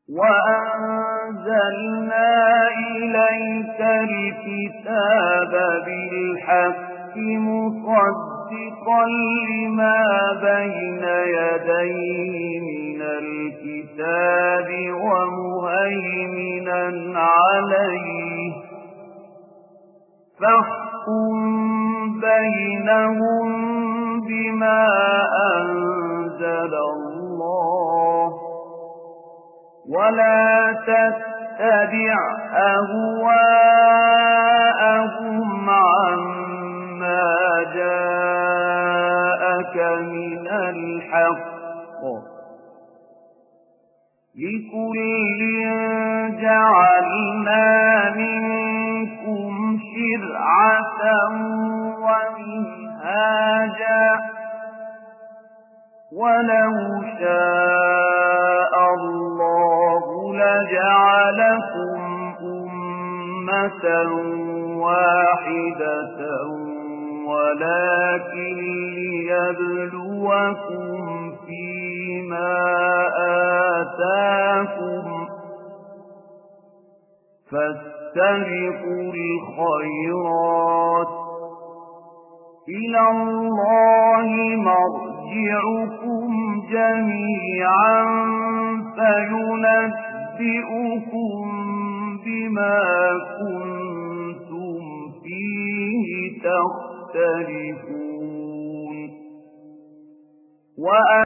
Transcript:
وأنزلنا إليك الكتاب بالحق مصدقا لما بين يديه من الكتاب ومهيمنا عليه فاحكم بينهم بما أنزل الله ولا تتبع أهواءهم عما جاءك من الحق لكل جعلنا منكم شرعة ومنهاجا ولو شاء الله لجعلكم أمة واحدة ولكن ليبلوكم فيما آتاكم فاستبقوا الخيرات إلى الله مرجعكم جميعا فينبئكم بما كنتم فيه تختلفون